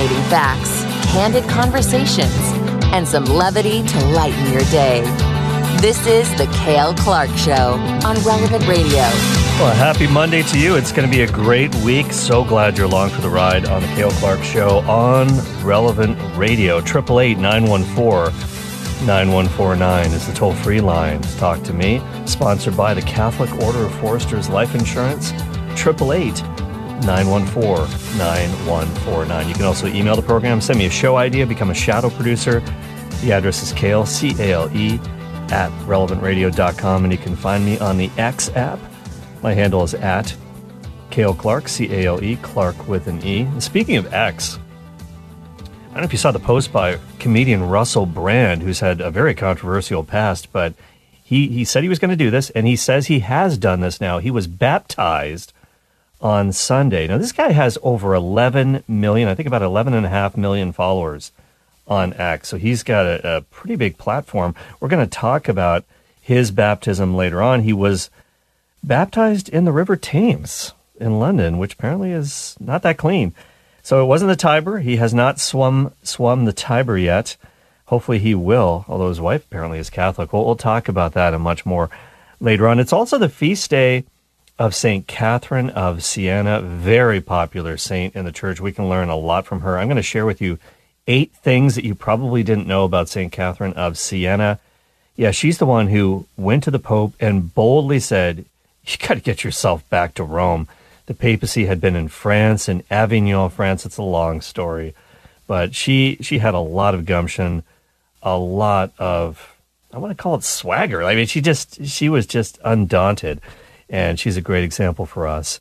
Fascinating facts, candid conversations, and some levity to lighten your day. This is The Cale Clark Show on Relevant Radio. Well, happy Monday to you. It's going to be a great week. So glad you're along for the ride on The Cale Clark Show on Relevant Radio. 888-914-9149 is the toll-free line to talk to me. Sponsored by the Catholic Order of Foresters Life Insurance. 888-914-9149. You can also email the program, send me a show idea, become a shadow producer. The address is Cale, C-A-L-E, at relevantradio.com, and you can find me on the X app. My handle is at Cale Clark, C-A-L-E, Clark with an E. And speaking of X, I don't know if you saw the post by comedian Russell Brand, who's had a very controversial past, but he said he was going to do this, and he says he has done this now. He was baptized on Sunday. Now, this guy has over 11 million, I think about 11.5 million followers on X. So he's got a pretty big platform. We're going to talk about his baptism later on. He was baptized in the River Thames in London, which apparently is not that clean. So it wasn't the Tiber. He has not swum the Tiber yet. Hopefully he will, although his wife apparently is Catholic. We'll talk about that and much more later on. It's also the feast day of St. Catherine of Siena, very popular saint in the church. We can learn a lot from her. I'm going to share with you 8 things that you probably didn't know about St. Catherine of Siena. Yeah, she's the one who went to the Pope and boldly said, you got to get yourself back to Rome. The papacy had been in France, in Avignon, France. It's a long story. But she had a lot of gumption, a lot of, I want to call it swagger. I mean, she was just undaunted. And she's a great example for us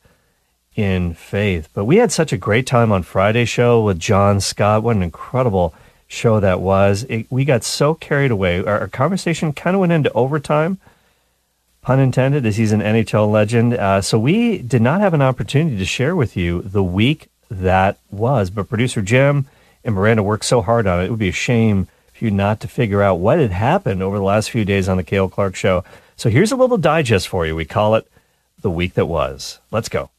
in faith. But we had such a great time on Friday's show with John Scott. What an incredible show that was. We got so carried away. Our conversation kind of went into overtime, pun intended, as he's an NHL legend. So we did not have an opportunity to share with you the week that was. But producer Jim and Miranda worked so hard on it. It would be a shame for you not to figure out what had happened over the last few days on the Cale Clark Show. So here's a little digest for you. We call it The Week That Was. Let's go.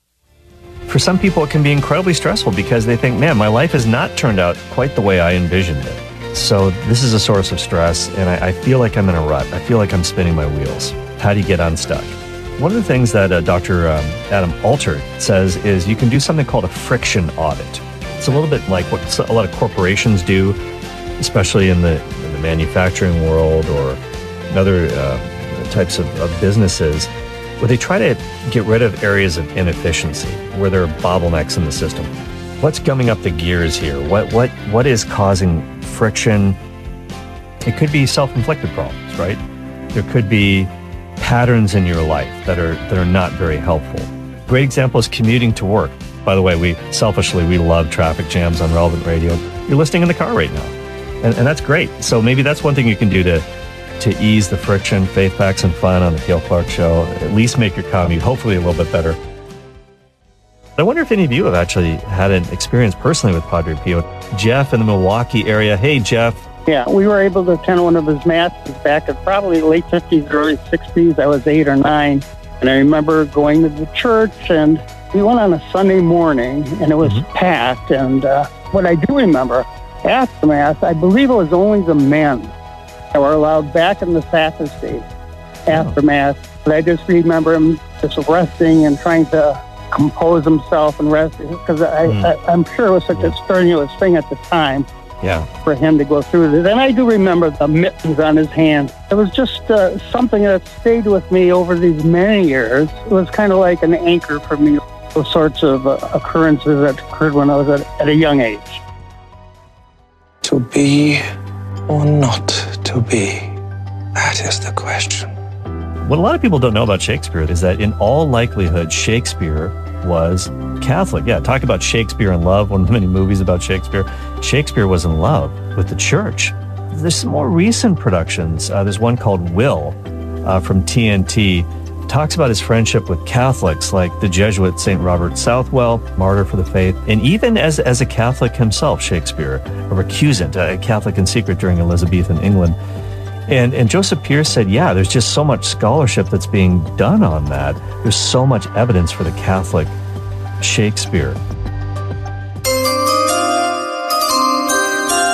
For some people, it can be incredibly stressful because they think, man, my life has not turned out quite the way I envisioned it. So this is a source of stress, and I feel like I'm in a rut. I feel like I'm spinning my wheels. How do you get unstuck? One of the things that Dr. Adam Alter says is you can do something called a friction audit. It's a little bit like what a lot of corporations do, especially in the manufacturing world or in other types of businesses, where they try to get rid of areas of inefficiency, where there are bottlenecks in the system. What's gumming up the gears here? What is causing friction? It could be self-inflicted problems, right? There could be patterns in your life that are not very helpful. Great example is commuting to work. By the way, we love traffic jams on Relevant Radio. You're listening in the car right now, and that's great. So maybe that's one thing you can do to ease the friction. Faith, facts, and fun on the Cale Clark Show. At least make your commute hopefully a little bit better. I wonder if any of you have actually had an experience personally with Padre Pio. Jeff in the Milwaukee area. Hey, Jeff. Yeah, we were able to attend one of his masses back in probably the late 50s, early 60s. I was 8 or 9. And I remember going to the church, and we went on a Sunday morning, and it was packed. And what I do remember, after Mass, I believe it was only the men that were allowed back in the sacristy after Mass. But I just remember him just resting and trying to compose himself and rest, because I'm sure it was such a strenuous thing at the time for him to go through this. And I do remember the mittens on his hand. It was just something that stayed with me over these many years. It was kind of like an anchor for me, those sorts of occurrences that occurred when I was at a young age. To be or not to be? That is the question. What a lot of people don't know about Shakespeare is that in all likelihood, Shakespeare was Catholic. Yeah, talk about Shakespeare in Love, one of the many movies about Shakespeare. Shakespeare was in love with the church. There's some more recent productions. There's one called Will from TNT. Talks about his friendship with Catholics like the Jesuit St. Robert Southwell, martyr for the faith, and even as a Catholic himself, Shakespeare, a recusant, a Catholic in secret during Elizabethan England. And Joseph Pierce said, yeah, there's just so much scholarship that's being done on that. There's so much evidence for the Catholic Shakespeare.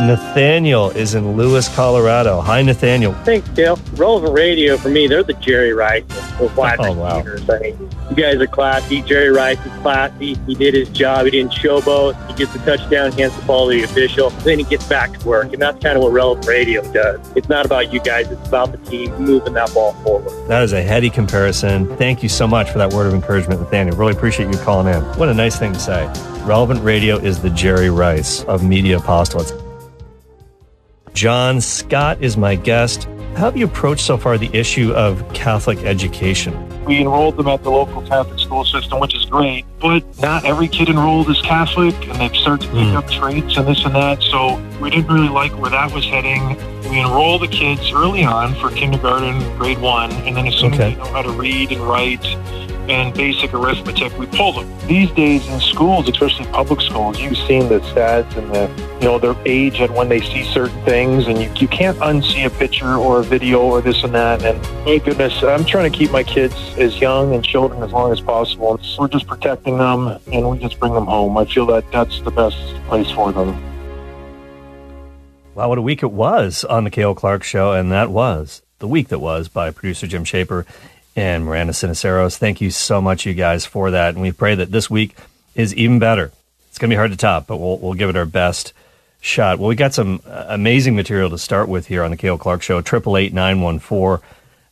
Nathaniel is in Lewis, Colorado. Hi, Nathaniel. Thanks, Dale. Relevant Radio, for me, they're the Jerry Rice of wide receivers. I mean, you guys are classy. Jerry Rice is classy. He did his job. He didn't showboat. He gets the touchdown, hands the ball to the official. Then he gets back to work, and that's kind of what Relevant Radio does. It's not about you guys. It's about the team moving that ball forward. That is a heady comparison. Thank you so much for that word of encouragement, Nathaniel. Really appreciate you calling in. What a nice thing to say. Relevant Radio is the Jerry Rice of media apostolates. John Scott is my guest. How have you approached so far the issue of Catholic education? We enrolled them at the local Catholic school system, which is great, but not every kid enrolled is Catholic, and they've started to pick up traits and this and that, so we didn't really like where that was heading. We enroll the kids early on for kindergarten, grade 1, and then as soon as they know how to read and write and basic arithmetic, we pull them. These days in schools, especially public schools, you've seen the stats and their age and when they see certain things, and you can't unsee a picture or a video or this and that. And my goodness, I'm trying to keep my kids as young and children as long as possible. We're just protecting them, and we just bring them home. I feel that that's the best place for them. Wow, what a week it was on the Cale Clark Show, and that was the week that was by producer Jim Shaper and Miranda Siniceros. Thank you so much, you guys, for that. And we pray that this week is even better. It's going to be hard to top, but we'll give it our best shot. Well, we got some amazing material to start with here on the Cale Clark Show. 888-914-9149.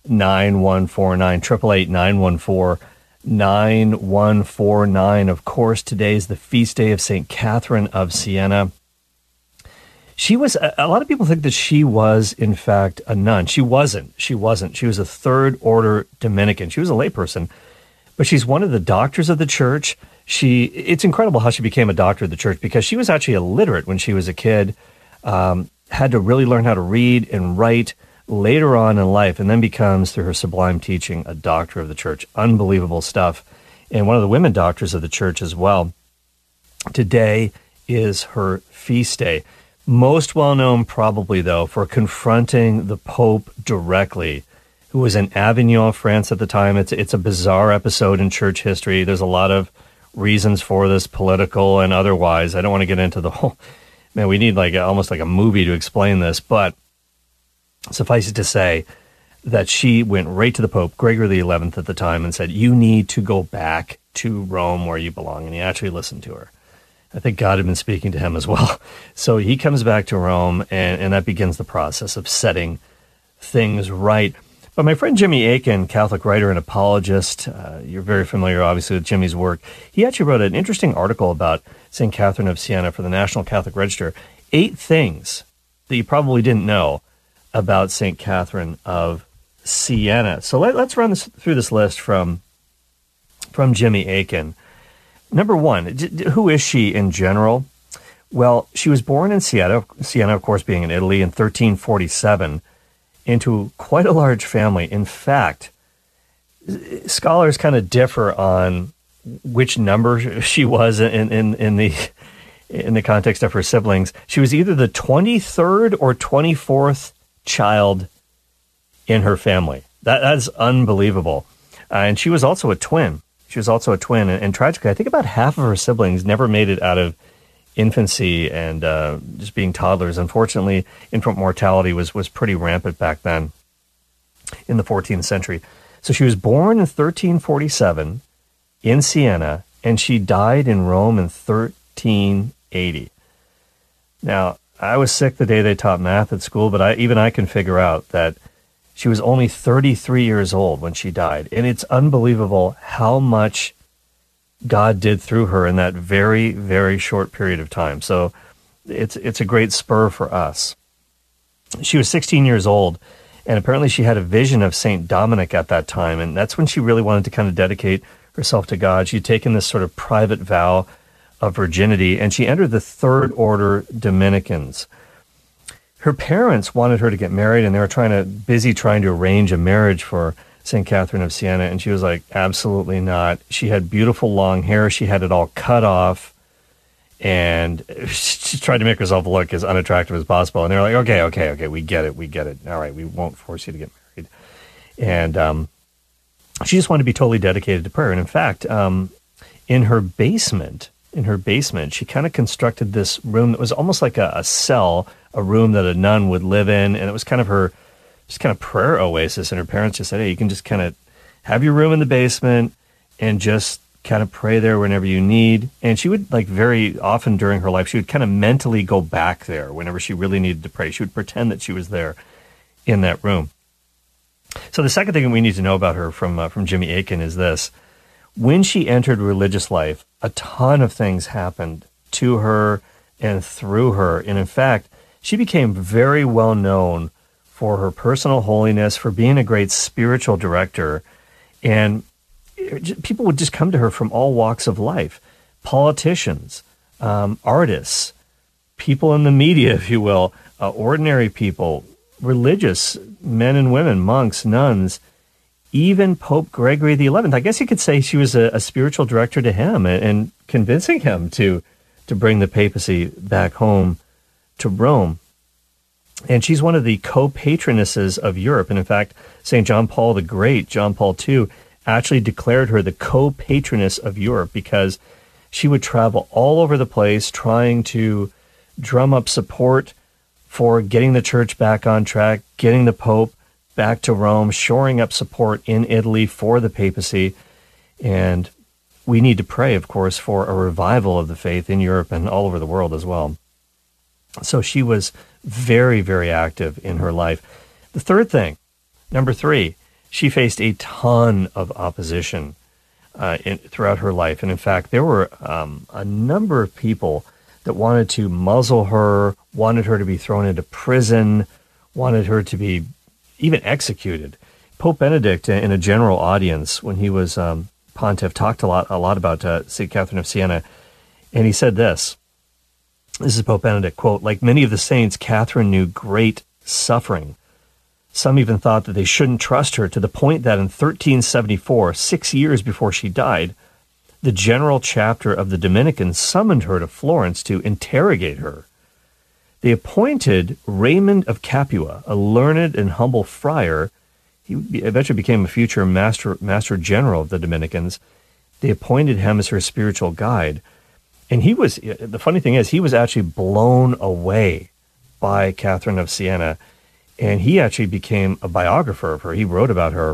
888-914-9149. Of course, today is the feast day of St. Catherine of Siena. She was, a lot of people think that she was, in fact, a nun. She wasn't. She was a third order Dominican. She was a layperson, but she's one of the doctors of the church. It's incredible how she became a doctor of the church, because she was actually illiterate when she was a kid, had to really learn how to read and write later on in life, and then becomes, through her sublime teaching, a doctor of the church. Unbelievable stuff. And one of the women doctors of the church as well. Today is her feast day. Most well-known probably, though, for confronting the Pope directly, who was in Avignon, France at the time. It's a bizarre episode in church history. There's a lot of reasons for this, political and otherwise. I don't want to get into the whole... Man, we need almost like a movie to explain this, but suffice it to say that she went right to the Pope, Gregory XI at the time, and said, you need to go back to Rome where you belong. And he actually listened to her. I think God had been speaking to him as well. So he comes back to Rome, and that begins the process of setting things right. But my friend Jimmy Akin, Catholic writer and apologist, you're very familiar, obviously, with Jimmy's work. He actually wrote an interesting article about St. Catherine of Siena for the National Catholic Register. 8 things that you probably didn't know about St. Catherine of Siena. So let's run through this list from Jimmy Akin. Number 1, who is she in general? Well, she was born in Siena, of course, being in Italy, in 1347, into quite a large family. In fact, scholars kind of differ on which number she was in the context of her siblings. She was either the 23rd or 24th child in her family. That is unbelievable. And she was also a twin. And tragically, I think about half of her siblings never made it out of infancy and just being toddlers. Unfortunately, infant mortality was pretty rampant back then in the 14th century. So she was born in 1347 in Siena, and she died in Rome in 1380. Now, I was sick the day they taught math at school, but I can figure out that she was only 33 years old when she died. And it's unbelievable how much God did through her in that very, very short period of time. So it's a great spur for us. She was 16 years old, and apparently she had a vision of St. Dominic at that time. And that's when she really wanted to kind of dedicate herself to God. She'd taken this sort of private vow of virginity, and she entered the Third Order Dominicans. Her parents wanted her to get married, and they were busy trying to arrange a marriage for St. Catherine of Siena, and she was like, absolutely not. She had beautiful long hair. She had it all cut off, and she tried to make herself look as unattractive as possible. And they were like, okay, we get it. All right, we won't force you to get married. And she just wanted to be totally dedicated to prayer. And in fact, in her basement, she kind of constructed this room that was almost like a cell, a room that a nun would live in, and it was kind of her just kind of prayer oasis. And her parents just said, hey, you can just kind of have your room in the basement and just kind of pray there whenever you need. And she would, like, very often during her life, she would kind of mentally go back there whenever she really needed to pray. She would pretend that she was there in that room. So the second thing we need to know about her from Jimmy Akin is this. When she entered religious life, a ton of things happened to her and through her. And in fact, she became very well known for her personal holiness, for being a great spiritual director. And people would just come to her from all walks of life. Politicians, artists, people in the media, if you will, ordinary people, religious men and women, monks, nuns, even Pope Gregory XI. I guess you could say she was a spiritual director to him and convincing him to bring the papacy back home to Rome. And she's one of the co-patronesses of Europe. And in fact, St. John Paul the Great, John Paul II, actually declared her the co-patroness of Europe because she would travel all over the place trying to drum up support for getting the church back on track, getting the Pope back to Rome, shoring up support in Italy for the papacy. And we need to pray, of course, for a revival of the faith in Europe and all over the world as well. So she was very, very active in her life. The third thing, number 3, she faced a ton of opposition throughout her life. And in fact, there were a number of people that wanted to muzzle her, wanted her to be thrown into prison, wanted her to be even executed. Pope Benedict, in a general audience, when he was pontiff, talked a lot about St. Catherine of Siena, and he said this. This is Pope Benedict, quote, "Like many of the saints, Catherine knew great suffering. Some even thought that they shouldn't trust her, to the point that in 1374, 6 years before she died, the general chapter of the Dominicans summoned her to Florence to interrogate her. They appointed Raymond of Capua, a learned and humble friar. He eventually became a future master general of the Dominicans. They appointed him as her spiritual guide. And the funny thing is, he was actually blown away by Catherine of Siena. And he actually became a biographer of her. He wrote about her.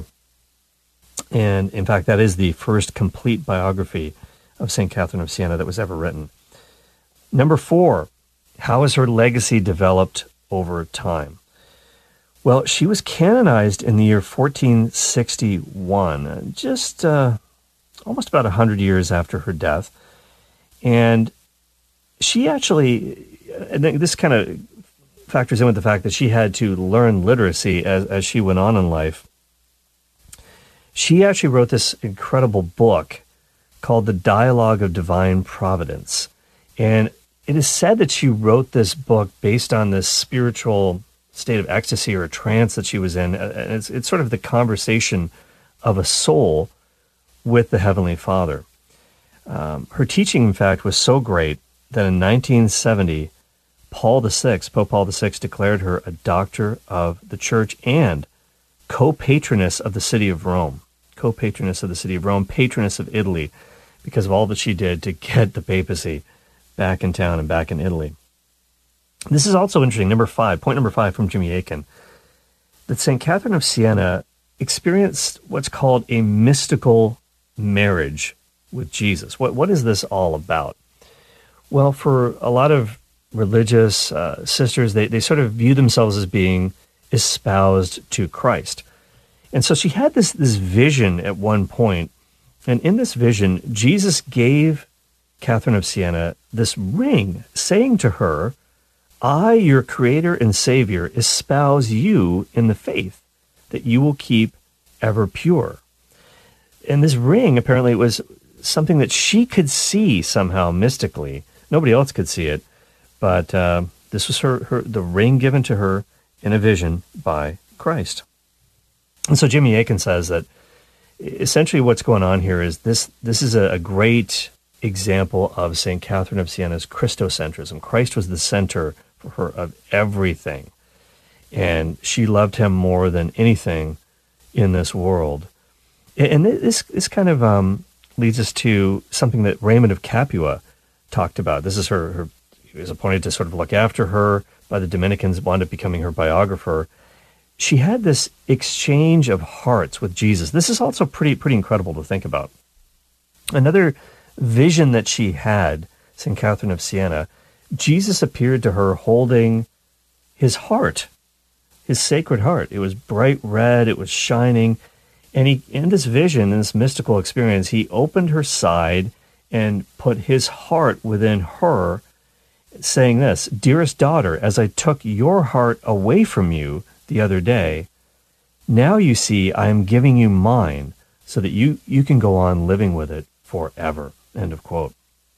And in fact, that is the first complete biography of St. Catherine of Siena that was ever written. Number 4, how has her legacy developed over time? Well, she was canonized in the year 1461, just almost about 100 years after her death. And she actually, and this kind of factors in with the fact that she had to learn literacy as she went on in life. She actually wrote this incredible book called The Dialogue of Divine Providence. And it is said that she wrote this book based on this spiritual state of ecstasy or trance that she was in. And it's sort of the conversation of a soul with the Heavenly Father. Her teaching, in fact, was so great that in 1970, Pope Paul VI declared her a doctor of the Church and co-patroness of the city of Rome, patroness of Italy, because of all that she did to get the papacy back in town and back in Italy. This is also interesting. Point number 5 from Jimmy Akin, that St. Catherine of Siena experienced what's called a mystical marriage with Jesus. What is this all about? Well, for a lot of religious sisters, they sort of view themselves as being espoused to Christ. And so she had this vision at one point, and in this vision, Jesus gave Catherine of Siena this ring, saying to her, "I, your Creator and Savior, espouse you in the faith that you will keep ever pure." And this ring, apparently, was something that she could see somehow mystically. Nobody else could see it, but this was the ring given to her in a vision by Christ. And so Jimmy Akin says that essentially what's going on here is this is a great example of St. Catherine of Siena's Christocentrism. Christ was the center for her of everything, and she loved him more than anything in this world. And this kind of leads us to something that Raymond of Capua talked about. This is her was appointed to sort of look after her by the Dominicans, wound up becoming her biographer. She had this exchange of hearts with Jesus. This is also pretty incredible to think about. Another vision that she had, St. Catherine of Siena, Jesus appeared to her holding his heart, his sacred heart. It was bright red, it was shining, and in this vision, in this mystical experience, he opened her side and put his heart within her, saying this, "Dearest daughter, as I took your heart away from you the other day, now you see I am giving you mine so that you can go on living with it forever." End of quote.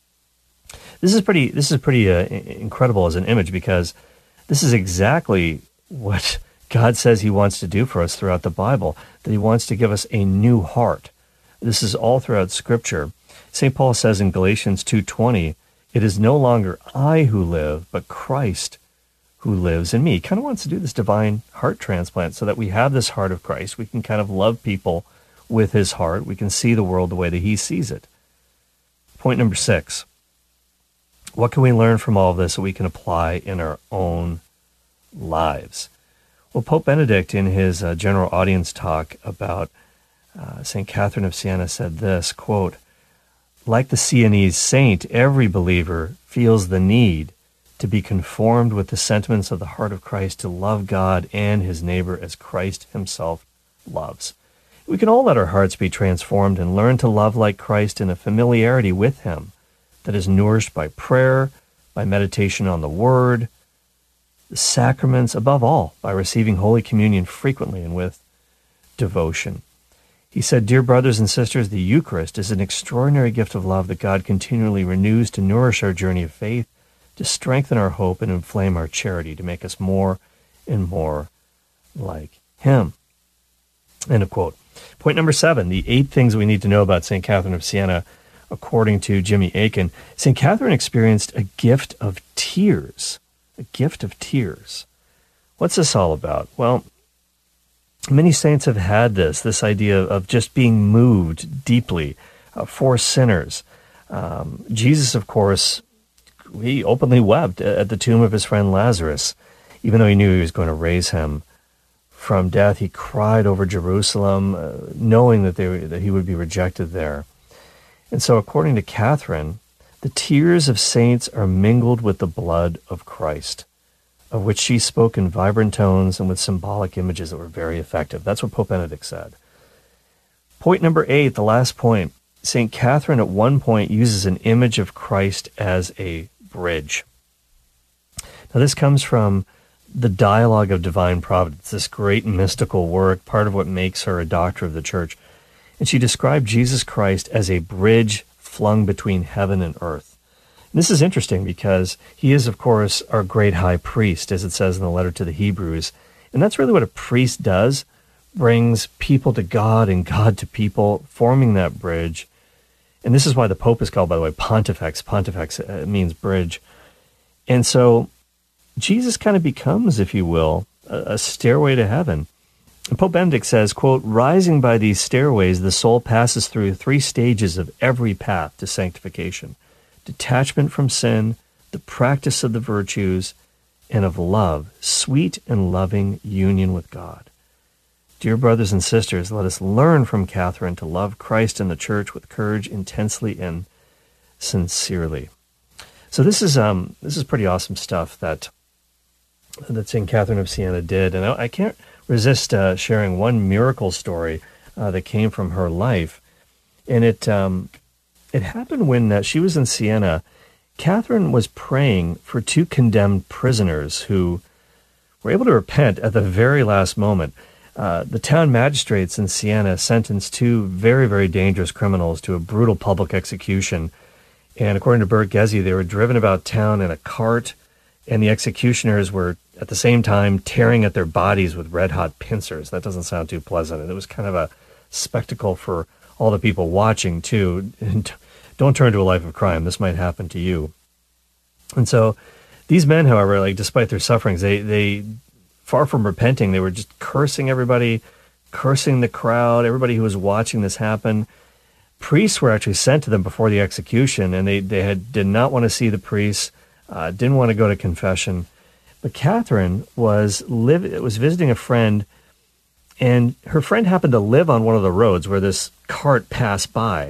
This is pretty incredible as an image, because this is exactly what God says he wants to do for us throughout the Bible, that he wants to give us a new heart. This is all throughout Scripture. St. Paul says in Galatians 2:20, "It is no longer I who live, but Christ who lives in me." He kind of wants to do this divine heart transplant so that we have this heart of Christ. We can kind of love people with his heart. We can see the world the way that he sees it. Point number 6. What can we learn from all of this that we can apply in our own lives? Well, Pope Benedict, in his general audience talk about St. Catherine of Siena, said this, quote, "Like the Sienese saint, every believer feels the need to be conformed with the sentiments of the heart of Christ, to love God and his neighbor as Christ himself loves." We can all let our hearts be transformed and learn to love like Christ in a familiarity with him that is nourished by prayer, by meditation on the Word, the sacraments, above all, by receiving Holy Communion frequently and with devotion. He said, "Dear brothers and sisters, the Eucharist is an extraordinary gift of love that God continually renews to nourish our journey of faith, to strengthen our hope and inflame our charity, to make us more and more like him." End of quote. Point number 7, the 8 things we need to know about St. Catherine of Siena, according to Jimmy Akin. St. Catherine experienced a gift of tears. A gift of tears. What's this all about? Well, many saints have had this idea of just being moved deeply for sinners. Jesus, of course, he openly wept at the tomb of his friend Lazarus. Even though he knew he was going to raise him from death, he cried over Jerusalem, knowing that he would be rejected there. And so, according to Catherine, the tears of saints are mingled with the blood of Christ, of which she spoke in vibrant tones and with symbolic images that were very effective. That's what Pope Benedict said. Point number 8, the last point. St. Catherine at one point uses an image of Christ as a bridge. Now, this comes from the Dialogue of Divine Providence, this great mystical work, part of what makes her a doctor of the Church. And she described Jesus Christ as a bridge flung between heaven and earth. And this is interesting because he is, of course, our great high priest, as it says in the letter to the Hebrews. And that's really what a priest does, brings people to God and God to people, forming that bridge. And this is why the Pope is called, by the way, Pontifex. Pontifex means bridge. And so Jesus kind of becomes, if you will, a stairway to heaven. And Pope Benedict says, quote, "Rising by these stairways, the soul passes through 3 stages of every path to sanctification: detachment from sin, the practice of the virtues, and of love, sweet and loving union with God." Dear brothers and sisters, let us learn from Catherine to love Christ and the Church with courage, intensely and sincerely. So this is pretty awesome stuff that St. Catherine of Siena did. And I can't resist sharing one miracle story that came from her life. And it happened when she was in Siena. Catherine was praying for 2 condemned prisoners who were able to repent at the very last moment. The town magistrates in Siena sentenced 2 very, very dangerous criminals to a brutal public execution. And according to Bert Gezi, they were driven about town in a cart, and the executioners were at the same time tearing at their bodies with red-hot pincers. That doesn't sound too pleasant. And it was kind of a spectacle for all the people watching, too. And don't turn to a life of crime. This might happen to you. And so these men, however, despite their sufferings, they far from repenting, they were just cursing everybody, cursing the crowd, everybody who was watching this happen. Priests were actually sent to them before the execution, and they did not want to see the priests. didn't want to go to confession. But Catherine was visiting a friend, and her friend happened to live on one of the roads where this cart passed by.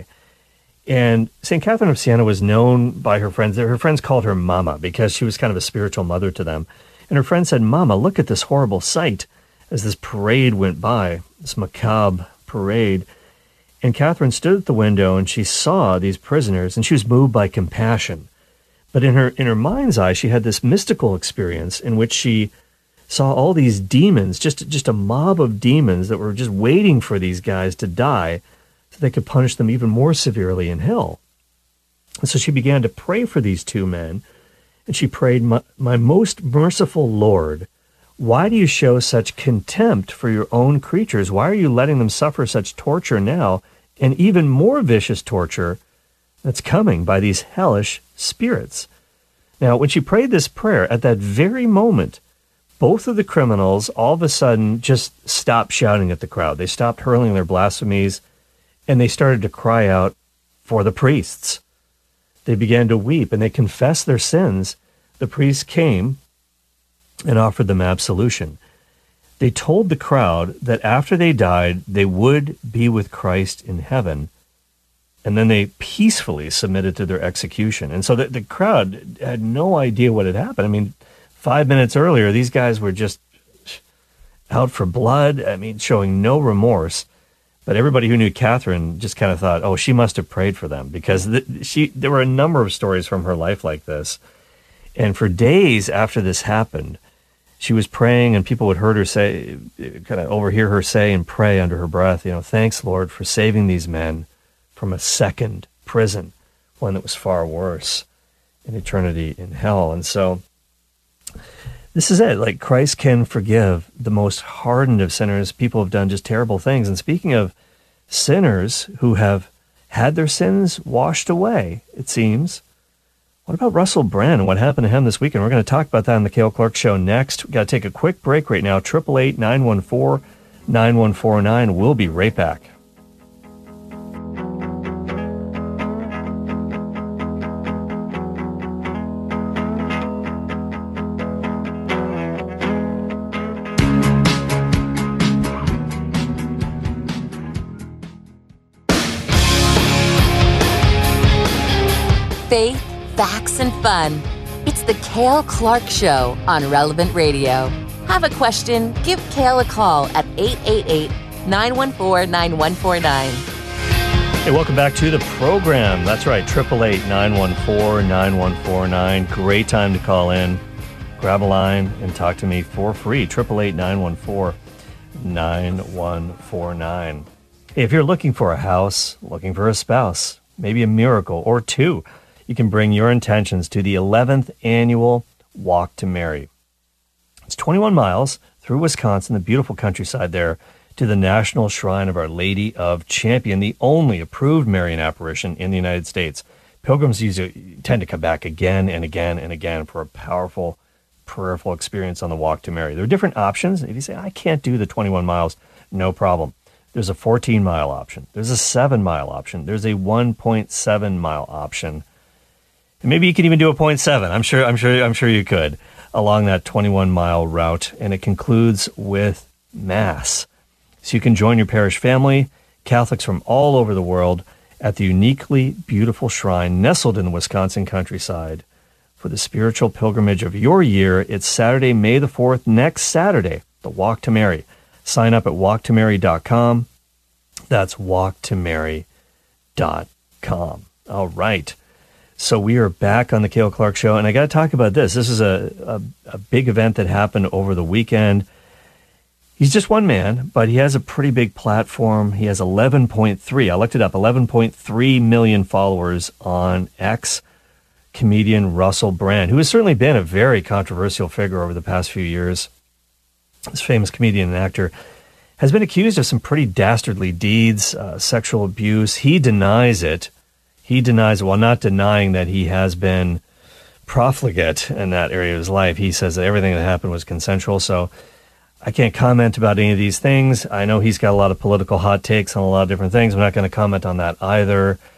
And St. Catherine of Siena was known by her friends. Her friends called her Mama because she was kind of a spiritual mother to them. And her friend said, "Mama, look at this horrible sight," as this parade went by, this macabre parade. And Catherine stood at the window and she saw these prisoners, and she was moved by compassion. But in her mind's eye, she had this mystical experience in which she saw all these demons, just a mob of demons that were just waiting for these guys to die so they could punish them even more severely in hell. And so she began to pray for these two men, and she prayed, my most merciful Lord, why do you show such contempt for your own creatures? Why are you letting them suffer such torture now, and even more vicious torture that's coming by these hellish spirits? Now, when she prayed this prayer, at that very moment, both of the criminals all of a sudden just stopped shouting at the crowd. They stopped hurling their blasphemies, and they started to cry out for the priests. They began to weep, and they confessed their sins. The priests came and offered them absolution. They told the crowd that after they died, they would be with Christ in heaven, and then they peacefully submitted to their execution. And so the crowd had no idea what had happened. I mean, 5 minutes earlier, these guys were just out for blood, showing no remorse. But everybody who knew Catherine just kind of thought, oh, she must have prayed for them, because there were a number of stories from her life like this. And for days after this happened, she was praying, and people would kind of overhear her say and pray under her breath, thanks, Lord, for saving these men from a second prison, one that was far worse, in eternity in hell. And so this is it. Like, Christ can forgive the most hardened of sinners. People have done just terrible things. And speaking of sinners who have had their sins washed away, it seems, what about Russell Brand and what happened to him this weekend? We're going to talk about that on the Cale Clark Show next. We've got to take a quick break right now. 888-914-9149. We'll be right back. Faith, facts, and fun. It's the Cale Clark Show on Relevant Radio. Have a question? Give Cale a call at 888-914-9149. Hey, welcome back to the program. That's right, 888-914-9149. Great time to call in, grab a line, and talk to me for free. 888-914-9149. Hey, if you're looking for a house, looking for a spouse, maybe a miracle or two, you can bring your intentions to the 11th annual Walk to Mary. It's 21 miles through Wisconsin, the beautiful countryside there, to the National Shrine of Our Lady of Champion, the only approved Marian apparition in the United States. Pilgrims tend to come back again and again and again for a powerful, prayerful experience on the Walk to Mary. There are different options. If you say, I can't do the 21 miles, no problem. There's a 14-mile option. There's a 7-mile option. There's a 1.7-mile option. And maybe you can even do a 0.7. I'm sure you could along that 21-mile route. And it concludes with Mass. So you can join your parish family, Catholics from all over the world, at the uniquely beautiful shrine nestled in the Wisconsin countryside for the spiritual pilgrimage of your year. It's Saturday, May the 4th, next Saturday, the Walk to Mary. Sign up at walktomary.com. That's walktomary.com. All right. So we are back on the Cale Clark Show, and I got to talk about this. This is a big event that happened over the weekend. He's just one man, but he has a pretty big platform. He has 11.3, I looked it up, 11.3 million followers on X. Comedian Russell Brand, who has certainly been a very controversial figure over the past few years. This famous comedian and actor has been accused of some pretty dastardly deeds, sexual abuse. He denies it. He denies it while not denying that he has been profligate in that area of his life. He says that everything that happened was consensual. So I can't comment about any of these things. I know he's got a lot of political hot takes on a lot of different things. I'm not going to comment on that either.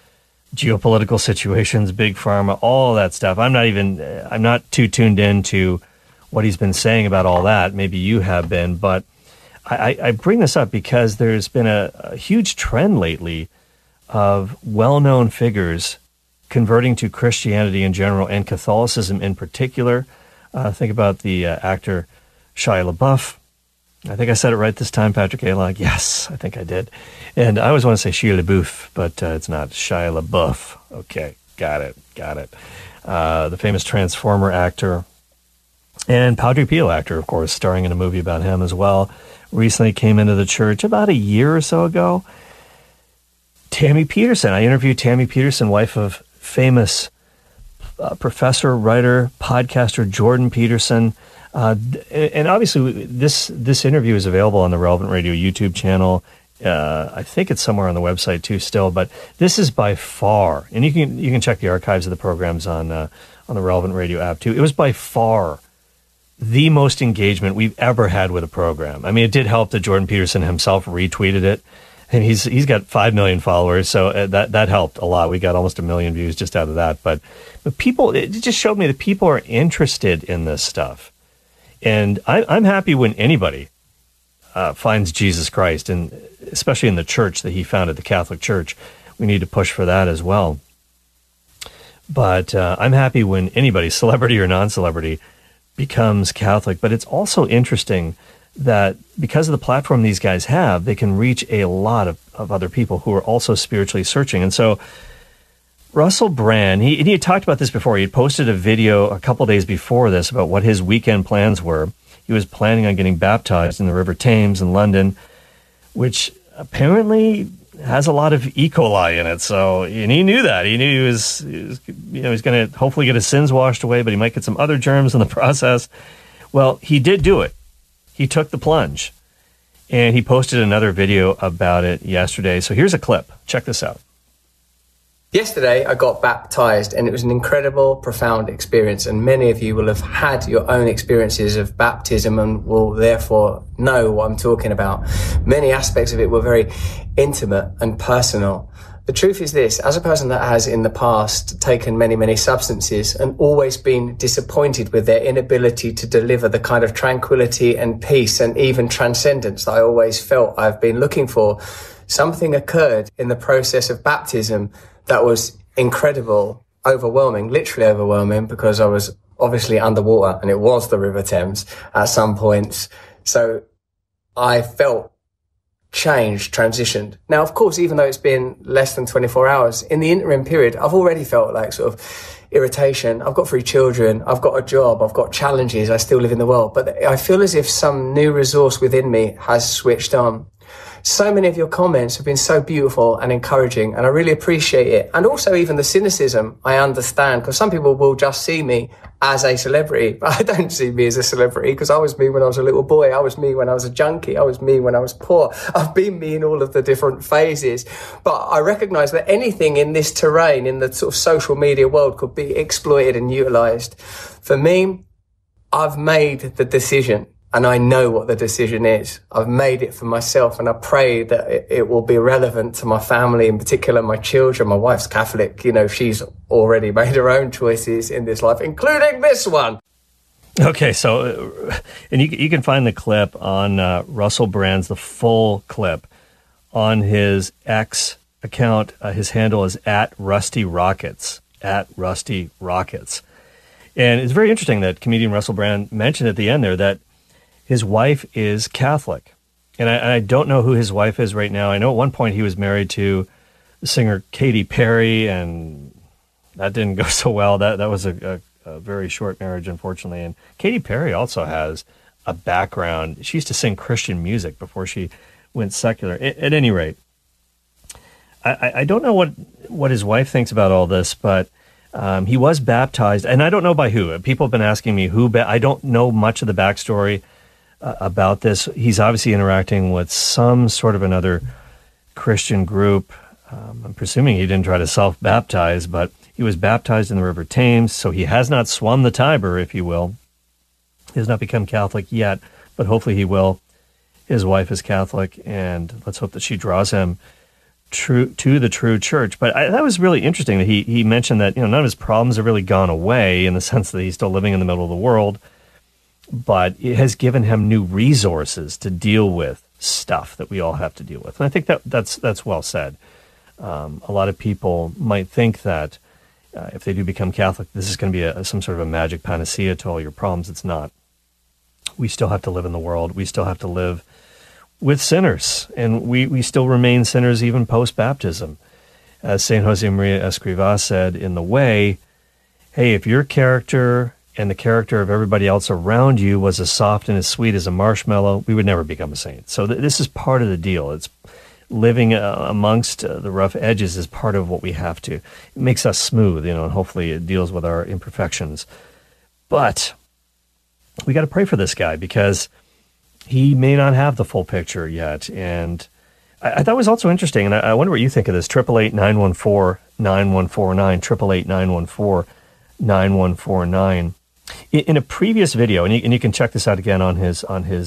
geopolitical situations, big pharma, all that stuff. I'm not too tuned into what he's been saying about all that. Maybe you have been, but I bring this up because there's been a huge trend lately of well-known figures converting to Christianity in general and Catholicism in particular. Think about the actor Shia LaBeouf. I think I said it right this time, Patrick Alog. Yes, I think I did. And I always want to say Shia LaBeouf, but it's not. Shia LaBeouf. Okay, got it. The famous Transformer actor and Padre Pio actor, of course, starring in a movie about him as well. Recently came into the church about a year or so ago. Tammy Peterson. I interviewed Tammy Peterson, wife of famous professor, writer, podcaster Jordan Peterson. And obviously, this interview is available on the Relevant Radio YouTube channel. I think it's somewhere on the website too, still. But this is by far, and you can check the archives of the programs on the Relevant Radio app too. It was by far the most engagement we've ever had with a program. I mean, it did help that Jordan Peterson himself retweeted it, and he's got 5 million followers, so that helped a lot. We got almost 1 million views just out of that. But people, it just showed me that people are interested in this stuff. And I'm happy when anybody finds Jesus Christ, and especially in the church that he founded, the Catholic Church. We need to push for that as well. But I'm happy when anybody, celebrity or non-celebrity, becomes Catholic. But it's also interesting that because of the platform these guys have, they can reach a lot of other people who are also spiritually searching. And so Russell Brand, he had talked about this before. He had posted a video a couple days before this about what his weekend plans were. He was planning on getting baptized in the River Thames in London, which apparently has a lot of E. coli in it. So, and he knew that. He knew he was he's going to hopefully get his sins washed away, but he might get some other germs in the process. Well, he did do it. He took the plunge, and he posted another video about it yesterday. So here's a clip. Check this out. Yesterday, I got baptized, and it was an incredible, profound experience. And many of you will have had your own experiences of baptism and will therefore know what I'm talking about. Many aspects of it were very intimate and personal. The truth is this: as a person that has in the past taken many, many substances and always been disappointed with their inability to deliver the kind of tranquility and peace and even transcendence that I always felt I've been looking for, something occurred in the process of baptism that was incredible, overwhelming, literally overwhelming, because I was obviously underwater and it was the River Thames at some points. So I felt changed, transitioned. Now, of course, even though it's been less than 24 hours, in the interim period, I've already felt like sort of irritation. I've got 3 children. I've got a job. I've got challenges. I still live in the world. But I feel as if some new resource within me has switched on. So many of your comments have been so beautiful and encouraging, and I really appreciate it. And also even the cynicism, I understand, because some people will just see me as a celebrity, but I don't see me as a celebrity because I was me when I was a little boy. I was me when I was a junkie. I was me when I was poor. I've been me in all of the different phases. But I recognize that anything in this terrain, in the sort of social media world, could be exploited and utilized. For me, I've made the decision. And I know what the decision is. I've made it for myself, and I pray that it will be relevant to my family, in particular my children. My wife's Catholic. You know, she's already made her own choices in this life, including this one. Okay, so, and you can find the clip on Russell Brand's, the full clip, on his X account. His handle is @RustyRockets, @RustyRockets. And it's very interesting that comedian Russell Brand mentioned at the end there that his wife is Catholic. And I don't know who his wife is right now. I know at one point he was married to the singer Katy Perry, and that didn't go so well. That was a very short marriage, unfortunately. And Katy Perry also has a background. She used to sing Christian music before she went secular. At any rate, I don't know what his wife thinks about all this, but he was baptized, and I don't know by who. People have been asking me who. I don't know much of the backstory about this. He's obviously interacting with some sort of another Christian group. I'm presuming he didn't try to self-baptize, but he was baptized in the River Thames, so he has not swum the Tiber, if you will. He has not become Catholic yet, but hopefully he will. His wife is Catholic, and let's hope that she draws him to the true church. But that was really interesting that he mentioned that, none of his problems have really gone away in the sense that he's still living in the middle of the world, but it has given him new resources to deal with stuff that we all have to deal with. And I think that's well said. A lot of people might think that if they do become Catholic, this is going to be some sort of a magic panacea to all your problems. It's not. We still have to live in the world. We still have to live with sinners, and we still remain sinners even post-baptism. As St. Josemaria Escrivá said in The Way, hey, if your character and the character of everybody else around you was as soft and as sweet as a marshmallow, we would never become a saint. So this is part of the deal. It's living amongst the rough edges is part of what we have to. It makes us smooth, and hopefully it deals with our imperfections. But we got to pray for this guy because he may not have the full picture yet. And I thought it was also interesting, and I wonder what you think of this, 888-914-9149, 888-914-9149. In a previous video, and you can check this out again on his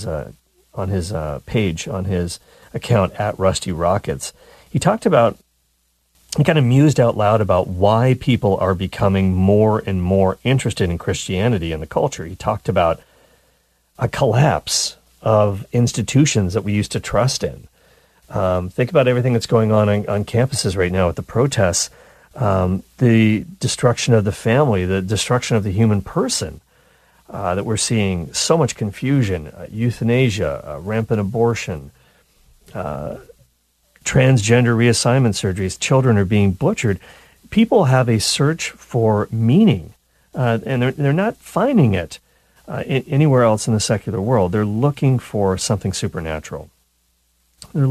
page, on his account at Rusty Rockets, he kind of mused out loud about why people are becoming more and more interested in Christianity and the culture. He talked about a collapse of institutions that we used to trust in. Think about everything that's going on campuses right now with the protests, the destruction of the family, the destruction of the human person, that we're seeing so much confusion, euthanasia, rampant abortion, transgender reassignment surgeries, children are being butchered. People have a search for meaning, and they're not finding it anywhere else in the secular world. They're looking for something supernatural. And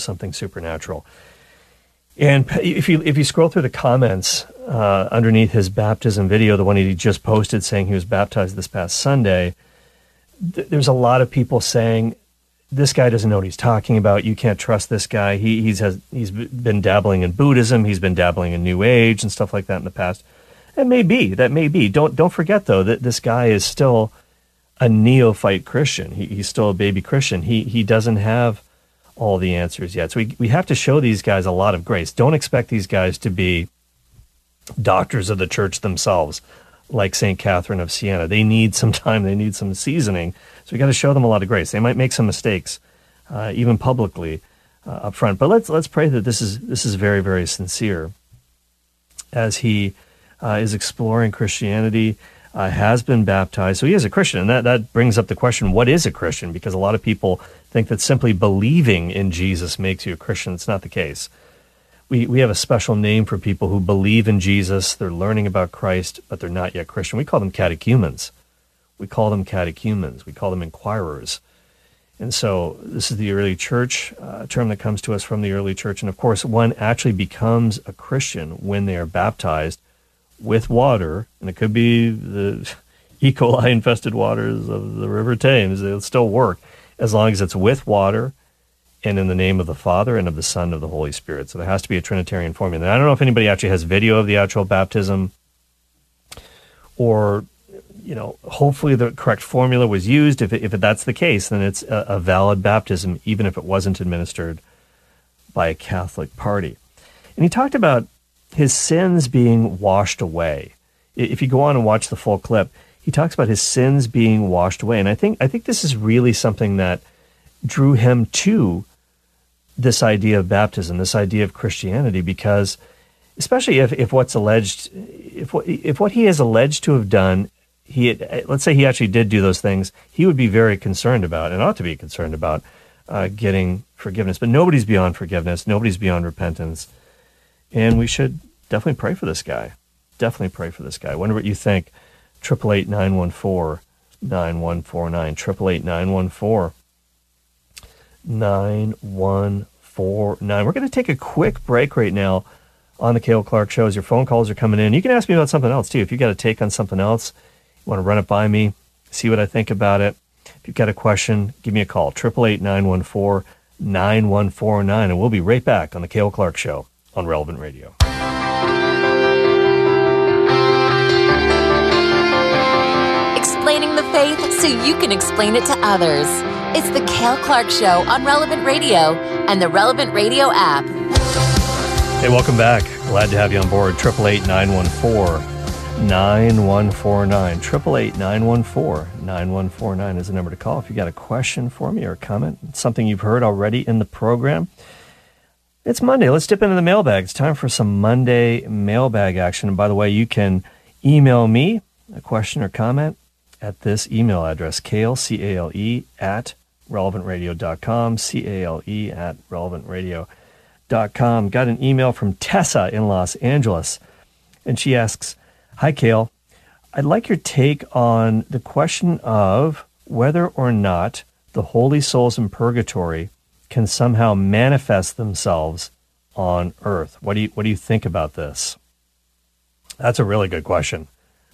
if you scroll through the comments underneath his baptism video, the one he just posted saying he was baptized this past Sunday, there's a lot of people saying, this guy doesn't know what he's talking about. You can't trust this guy. He's been dabbling in Buddhism. He's been dabbling in New Age and stuff like that in the past. That may be. Don't forget, though, that this guy is still a neophyte Christian. He's still a baby Christian. He doesn't have all the answers yet. So we have to show these guys a lot of grace. Don't expect these guys to be doctors of the church themselves, like St. Catherine of Siena. They need some time. They need some seasoning. So we got to show them a lot of grace. They might make some mistakes, even publicly, up front. But let's pray that this is very, very sincere as he is exploring Christianity, has been baptized. So he is a Christian. And that brings up the question, what is a Christian? Because a lot of people think that simply believing in Jesus makes you a Christian. It's not the case. We have a special name for people who believe in Jesus. They're learning about Christ, but they're not yet Christian. We call them catechumens. We call them inquirers. And so this is the early church, a term that comes to us from the early church. And of course, one actually becomes a Christian when they are baptized with water, and it could be the E. coli-infested waters of the River Thames. It'll still work as long as it's with water and in the name of the Father and of the Son and of the Holy Spirit. So there has to be a Trinitarian formula. And I don't know if anybody actually has video of the actual baptism, or hopefully the correct formula was used. If that's the case, then it's a valid baptism, even if it wasn't administered by a Catholic party. And he talked about his sins being washed away. If you go on and watch the full clip, he talks about his sins being washed away. And I think this is really something that drew him to this idea of baptism, this idea of Christianity, because especially if what he has alleged to have done, let's say he actually did do those things, he would be very concerned about, and ought to be concerned about, getting forgiveness. But nobody's beyond forgiveness. Nobody's beyond repentance. And we should definitely pray for this guy. I wonder what you think. 888-914-9149. 888-914-9149. We're going to take a quick break right now on the Cale Clark Show as your phone calls are coming in. You can ask me about something else, too. If you've got a take on something else, you want to run it by me, see what I think about it. If you've got a question, give me a call. 888-914-9149. And we'll be right back on the Cale Clark Show on Relevant Radio. Explaining the faith so you can explain it to others. It's the Cale Clark Show on Relevant Radio and the Relevant Radio app. Hey, welcome back. Glad to have you on board. 888-914-9149. 888-914-9149 is the number to call if you got a question for me or a comment, something you've heard already in the program. It's Monday. Let's dip into the mailbag. It's time for some Monday mailbag action. And by the way, you can email me a question or comment at this email address, Cale, C-A-L-E, at relevantradio.com, C-A-L-E, at relevantradio.com. Got an email from Tessa in Los Angeles, and she asks, "Hi, Cale. I'd like your take on the question of whether or not the holy souls in purgatory can somehow manifest themselves on earth. What do you think about this?" That's a really good question.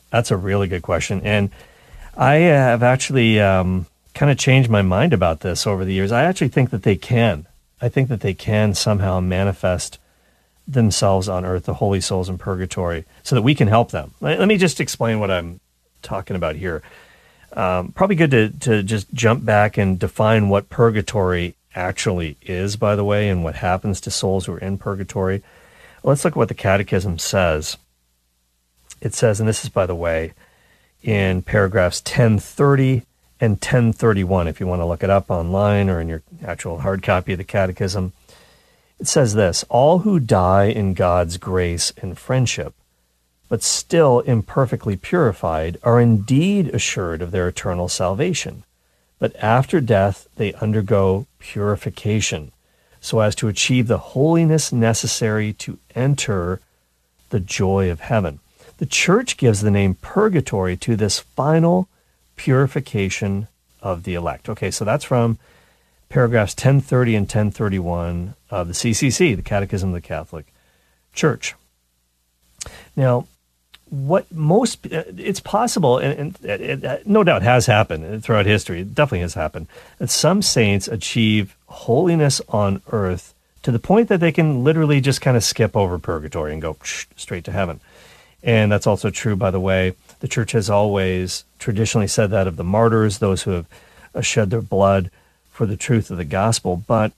And I have actually kind of changed my mind about this over the years. I actually think that they can. I think that they can somehow manifest themselves on earth, the holy souls in purgatory, so that we can help them. Let me just explain what I'm talking about here. Probably good to just jump back and define what purgatory actually is, by the way, and what happens to souls who are in purgatory. Let's look at what the Catechism says. It says, and this is, by the way, in paragraphs 1030 and 1031, if you want to look it up online or in your actual hard copy of the Catechism. It says this: "All who die in God's grace and friendship, but still imperfectly purified, are indeed assured of their eternal salvation. But after death, they undergo purification, so as to achieve the holiness necessary to enter the joy of heaven." The Church gives the name purgatory to this final purification of the elect. Okay, so that's from paragraphs 1030 and 1031 of the CCC, the Catechism of the Catholic Church. Now, it's possible, and it no doubt has happened throughout history, it definitely has happened, that some saints achieve holiness on earth to the point that they can literally just kind of skip over purgatory and go straight to heaven. And that's also true, by the way. The Church has always traditionally said that of the martyrs, those who have shed their blood for the truth of the gospel. But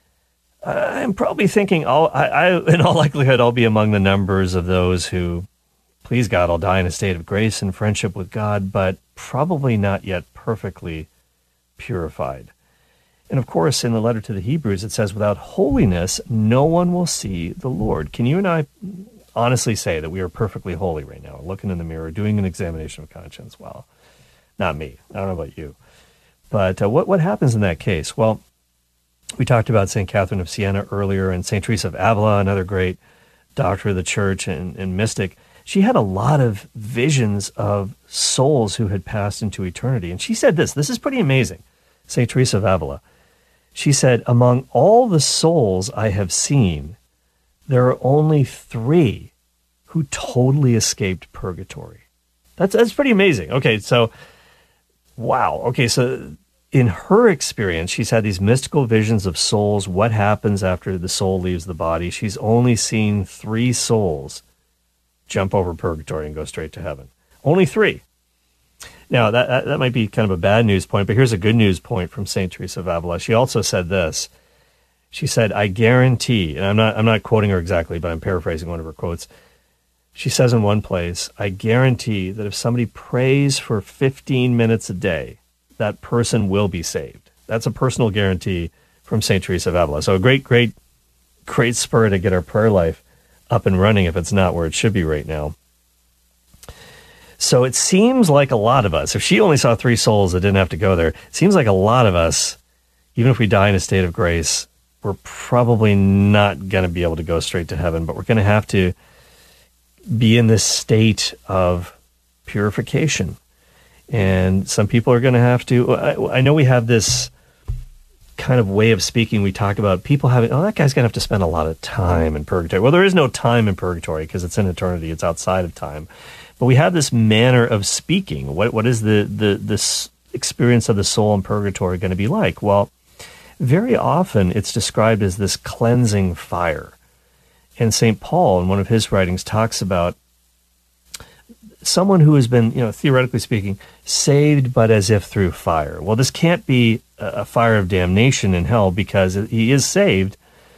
I'm probably thinking, in all likelihood, I'll be among the numbers of those who, please God, I'll die in a state of grace and friendship with God, but probably not yet perfectly purified. And of course, in the letter to the Hebrews, it says, "Without holiness, no one will see the Lord." Can you and I honestly say that we are perfectly holy right now, looking in the mirror, doing an examination of conscience? Well, not me. I don't know about you. But what happens in that case? Well, we talked about St. Catherine of Siena earlier, and St. Teresa of Avila, another great doctor of the Church and mystic. She had a lot of visions of souls who had passed into eternity. And she said this is pretty amazing. St. Teresa of Avila. She said, "Among all the souls I have seen, there are only 3 who totally escaped purgatory." That's pretty amazing. Okay, so, wow. Okay, so in her experience, she's had these mystical visions of souls, what happens after the soul leaves the body. She's only seen 3 souls jump over purgatory and go straight to heaven. Only 3. Now, that might be kind of a bad news point, but here's a good news point from St. Teresa of Avila. She also said this. She said, "I guarantee," and I'm not quoting her exactly, but I'm paraphrasing one of her quotes. She says in one place, "I guarantee that if somebody prays for 15 minutes a day, that person will be saved." That's a personal guarantee from St. Teresa of Avila. So a great spur to get our prayer life up and running if it's not where it should be right now. So it seems like a lot of us, if she only saw 3 souls that didn't have to go there, it seems like a lot of us, even if we die in a state of grace, we're probably not going to be able to go straight to heaven, but we're going to have to be in this state of purification. And some people are going to have to, I know we have this kind of way of speaking. We talk about people having, that guy's going to have to spend a lot of time in purgatory. Well, there is no time in purgatory because it's in eternity. It's outside of time. But we have this manner of speaking. What is this experience of the soul in purgatory going to be like? Well, very often it's described as this cleansing fire. And St. Paul, in one of his writings, talks about someone who has been, theoretically speaking, saved but as if through fire. Well, this can't be a fire of damnation in hell because he is saved.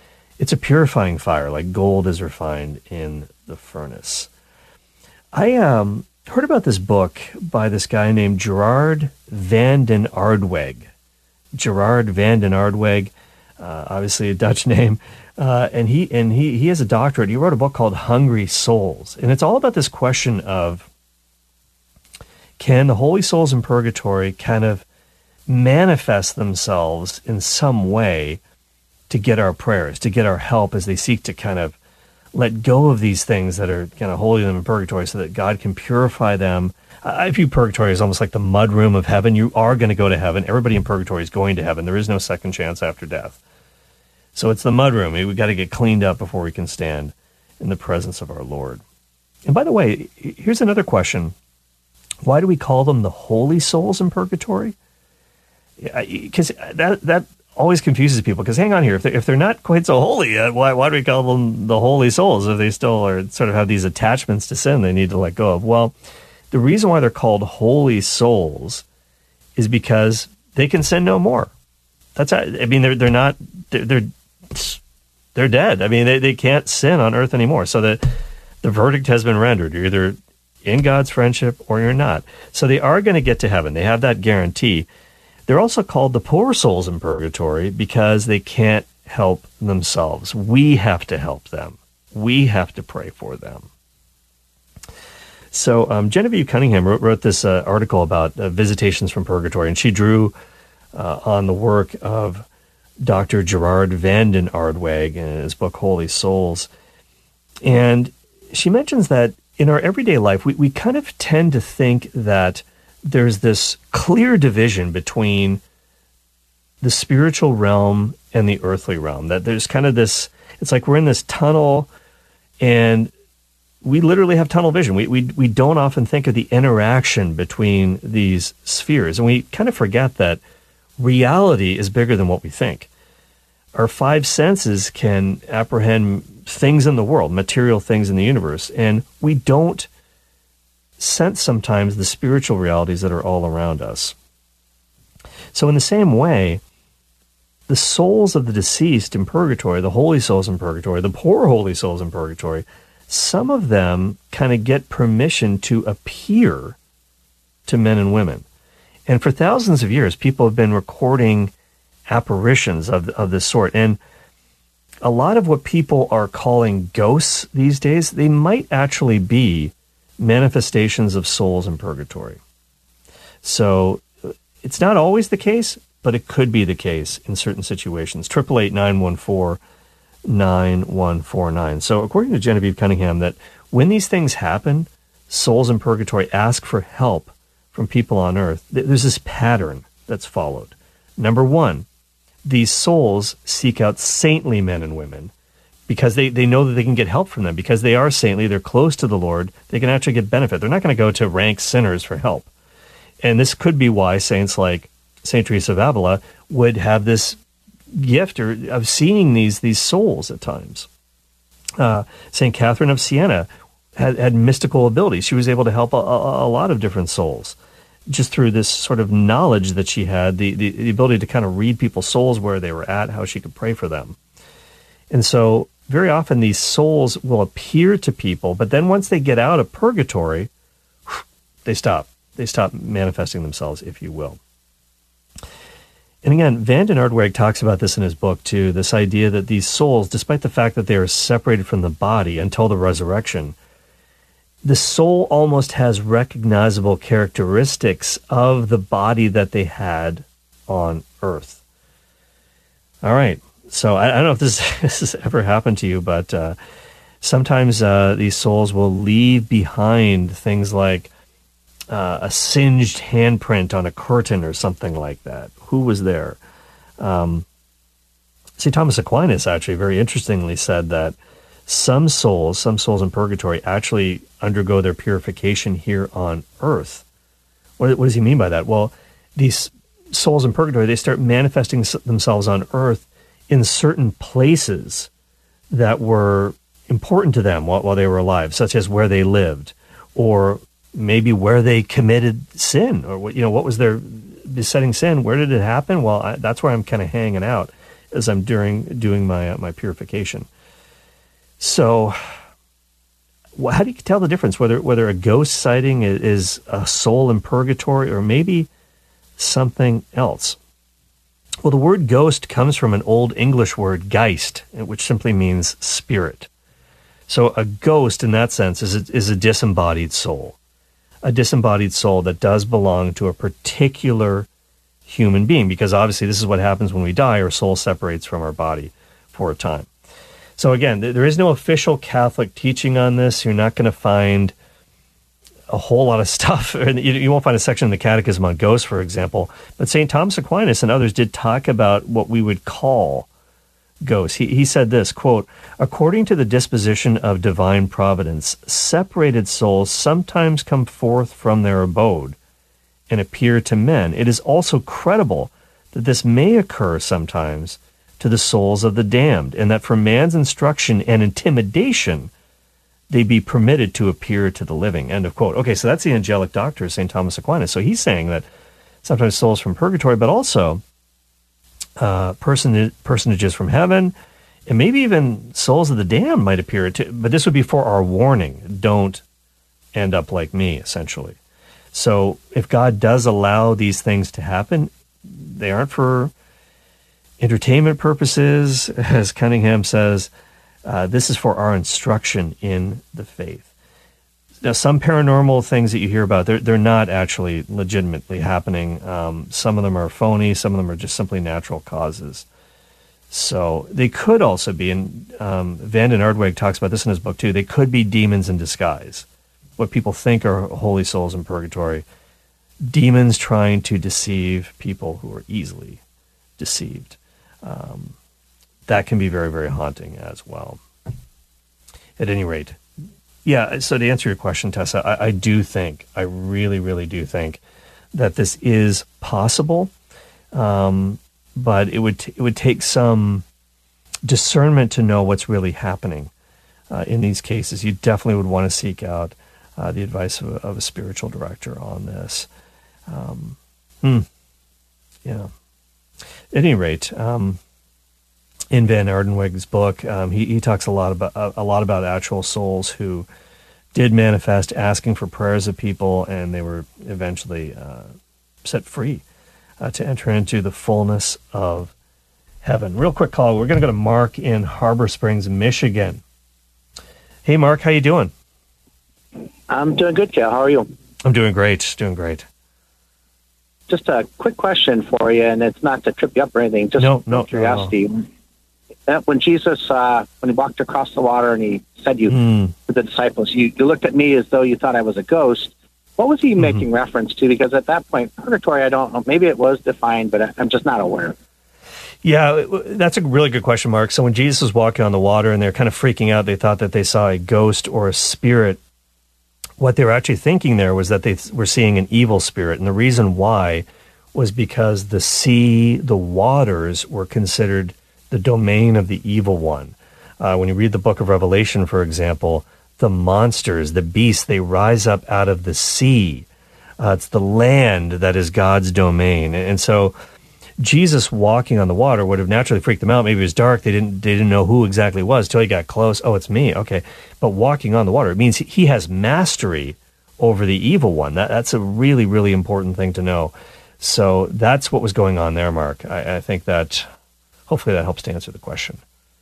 It's a purifying fire, like gold is refined in the furnace. I heard about this book by this guy named Gerard van den Aardweg. Gerard van den Aardweg, obviously a Dutch name, and he has a doctorate. He wrote a book called Hungry Souls, and it's all about this question of, can the holy souls in purgatory kind of manifest themselves in some way to get our prayers, to get our help as they seek to kind of let go of these things that are kind of holding them in purgatory so that God can purify them. I view purgatory as almost like the mudroom of heaven. You are going to go to heaven. Everybody in purgatory is going to heaven. There is no second chance after death. So it's the mudroom. We've got to get cleaned up before we can stand in the presence of our Lord. And by the way, here's another question. Why do we call them the holy souls in purgatory? Because that always confuses people. Because hang on here, if they're not quite so holy, why do we call them the holy souls if they still are sort of have these attachments to sin they need to let go of? Well, the reason why they're called holy souls is because they can sin no more. They're dead. I mean, they can't sin on earth anymore. So the verdict has been rendered. You're either in God's friendship or you're not. So they are going to get to heaven. They have that guarantee. They're also called the poor souls in purgatory because they can't help themselves. We have to help them. We have to pray for them. So Genevieve Cunningham wrote this article about visitations from purgatory, and she drew on the work of Dr. Gerard van den Aardweg in his book Holy Souls. And she mentions that in our everyday life, we kind of tend to think that there's this clear division between the spiritual realm and the earthly realm, that there's kind of this, it's like we're in this tunnel and we literally have tunnel vision. We don't often think of the interaction between these spheres, and we kind of forget that reality is bigger than what we think. Our five senses can apprehend things in the world, material things in the universe, and we don't sense sometimes the spiritual realities that are all around us. So in the same way, the souls of the deceased in purgatory, the holy souls in purgatory, the poor holy souls in purgatory, some of them kind of get permission to appear to men and women. And for thousands of years, people have been recording apparitions of this sort. And a lot of what people are calling ghosts these days, they might actually be manifestations of souls in purgatory. So it's not always the case, but it could be the case in certain situations. 888-914-9149. So according to Genevieve Cunningham, that when these things happen, souls in purgatory ask for help from people on earth. There's this pattern that's followed. Number one, these souls seek out saintly men and women because they know that they can get help from them. Because they are saintly, they're close to the Lord, they can actually get benefit. They're not going to go to rank sinners for help. And this could be why saints like St. Teresa of Avila would have this gift of seeing these souls at times. St. Catherine of Siena had mystical abilities. She was able to help a lot of different souls just through this sort of knowledge that she had, the ability to kind of read people's souls, where they were at, how she could pray for them. And so very often these souls will appear to people, but then once they get out of purgatory, they stop. They stop manifesting themselves, if you will. And again, van den Aardweg talks about this in his book too, this idea that these souls, despite the fact that they are separated from the body until the resurrection, the soul almost has recognizable characteristics of the body that they had on earth. All right. So I don't know if this has ever happened to you, but sometimes these souls will leave behind things like a singed handprint on a curtain or something like that. Who was there? St. Thomas Aquinas actually very interestingly said that some souls in purgatory actually undergo their purification here on earth. What does he mean by that? Well, these souls in purgatory, they start manifesting themselves on earth in certain places that were important to them while they were alive, such as where they lived, or maybe where they committed sin, or what was their besetting sin. Where did it happen? Well, that's where I'm kind of hanging out. as I'm doing my purification. So, how do you tell the difference whether a ghost sighting is a soul in purgatory or maybe something else? Well, the word ghost comes from an Old English word, geist, which simply means spirit. So a ghost, in that sense, is a disembodied soul. A disembodied soul that does belong to a particular human being, because obviously this is what happens when we die. Our soul separates from our body for a time. So again, there is no official Catholic teaching on this. You're not going to find a whole lot of stuff. You won't find a section in the Catechism on ghosts, for example. But St. Thomas Aquinas and others did talk about what we would call ghosts. He said this, quote, "According to the disposition of divine providence, separated souls sometimes come forth from their abode and appear to men. It is also credible that this may occur sometimes to the souls of the damned, and that for man's instruction and intimidation, they be permitted to appear to the living." End of quote. Okay, so that's the angelic doctor, St. Thomas Aquinas. So he's saying that sometimes souls from purgatory, but also personages from heaven, and maybe even souls of the damned might appear to, but this would be for our warning. Don't end up like me, essentially. So if God does allow these things to happen, they aren't for entertainment purposes, as Cunningham says. This is for our instruction in the faith. Now, some paranormal things that you hear about, they're not actually legitimately happening. Some of them are phony. Some of them are just simply natural causes. So they could also be, and Van den Aardweg talks about this in his book too, they could be demons in disguise. What people think are holy souls in purgatory. Demons trying to deceive people who are easily deceived. That can be very, very haunting as well. At any rate, yeah, so to answer your question, Tessa, I do think, I really, really do think that this is possible, but it would take some discernment to know what's really happening in these cases. You definitely would want to seek out the advice of a spiritual director on this. Yeah. At any rate, in Van Aardweg's book, he talks a lot about actual souls who did manifest asking for prayers of people, and they were eventually set free to enter into the fullness of heaven. Real quick call. We're going to go to Mark in Harbor Springs, Michigan. Hey, Mark, how you doing? I'm doing good, Cal. How are you? I'm doing great. Doing great. Just a quick question for you, and it's not to trip you up or anything. Just no curiosity. No. When Jesus, when he walked across the water and he said to the disciples, you looked at me as though you thought I was a ghost. What was he making reference to? Because at that point, purgatory, I don't know. Maybe it was defined, but I'm just not aware. Yeah, that's a really good question, Mark. So when Jesus was walking on the water and they're kind of freaking out, they thought that they saw a ghost or a spirit. What they were actually thinking there was that they were seeing an evil spirit. And the reason why was because the sea, the waters, were considered the domain of the evil one. When you read the book of Revelation, for example, the monsters, the beasts, they rise up out of the sea. It's the land that is God's domain. And so Jesus walking on the water would have naturally freaked them out. Maybe it was dark. They didn't know who exactly it was till he got close. Oh, it's me. Okay. But walking on the water, it means he has mastery over the evil one. That's a really, really important thing to know. So that's what was going on there, Mark. I think that hopefully that helps to answer the question.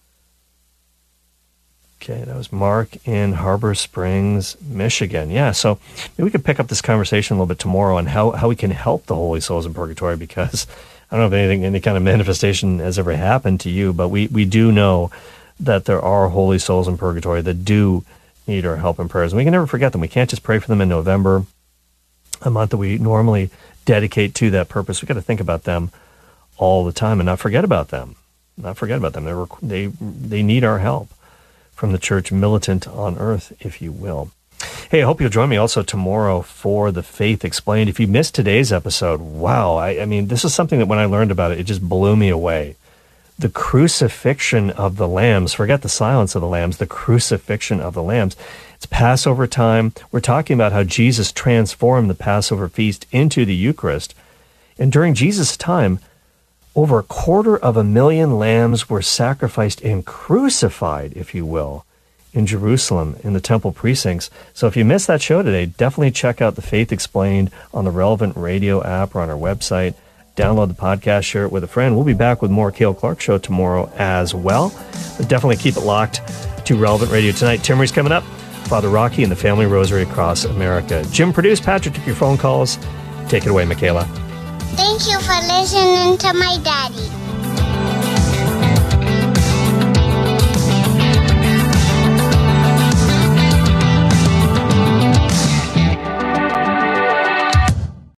Okay, that was Mark in Harbor Springs, Michigan. Yeah, so maybe we could pick up this conversation a little bit tomorrow on how we can help the holy souls in purgatory, because I don't know if any kind of manifestation has ever happened to you, but we do know that there are holy souls in purgatory that do need our help and prayers. And we can never forget them. We can't just pray for them in November, a month that we normally dedicate to that purpose. We've got to think about them all the time and not forget about them. They need our help from the church militant on earth, if you will. Hey, I hope you'll join me also tomorrow for The Faith Explained. If you missed today's episode, wow, I mean, this is something that when I learned about it, it just blew me away. The crucifixion of the lambs, forget the silence of the lambs, the crucifixion of the lambs. It's Passover time. We're talking about how Jesus transformed the Passover feast into the Eucharist. And during Jesus' time, over 250,000 lambs were sacrificed and crucified, if you will, in Jerusalem, in the temple precincts. So if you missed that show today, definitely check out The Faith Explained on the Relevant Radio app or on our website. Download the podcast, share it with a friend. We'll be back with more Cale Clark Show tomorrow as well. But definitely keep it locked to Relevant Radio tonight. Timmery's coming up. Father Rocky and the Family Rosary across America. Jim produced. Patrick took your phone calls. Take it away, Michaela. Thank you for listening to my daddy.